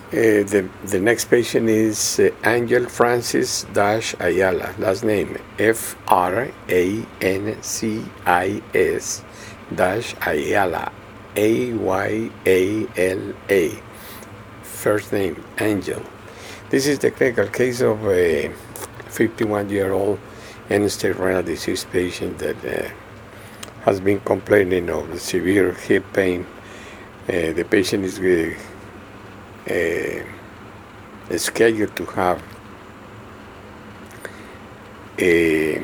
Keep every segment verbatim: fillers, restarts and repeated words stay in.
Uh, the, the next patient is uh, Angel Francis Dash Ayala. Last name F R A N C I S Dash Ayala. A Y A L A. First name Angel. This is the clinical case of a fifty-one year old end-stage renal disease patient that uh, has been complaining of severe hip pain. Uh, the patient is uh, Uh, scheduled to have a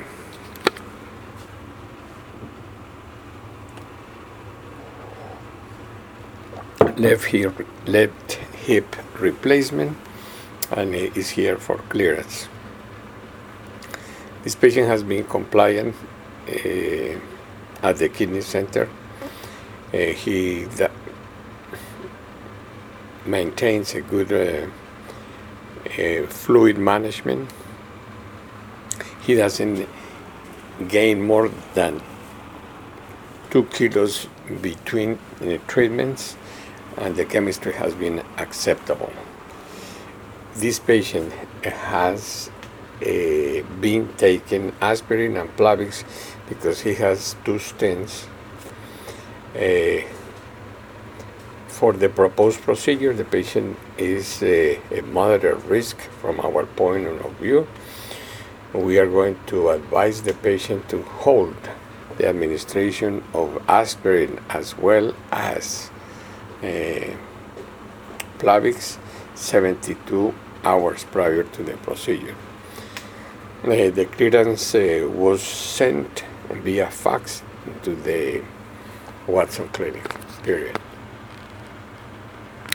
left hip left hip replacement and is here for clearance. This patient has been compliant uh, at the kidney center. Uh, he that maintains a good uh, uh, fluid management. He doesn't gain more than two kilos between uh, treatments, and the chemistry has been acceptable. This patient has uh, been taking aspirin and Plavix because he has two stents. Uh, For the proposed procedure, the patient is a, a moderate risk from our point of view. We are going to advise the patient to hold the administration of aspirin as well as uh, Plavix seventy-two hours prior to the procedure. Uh, the clearance uh, was sent via fax to the Watson Clinic, period.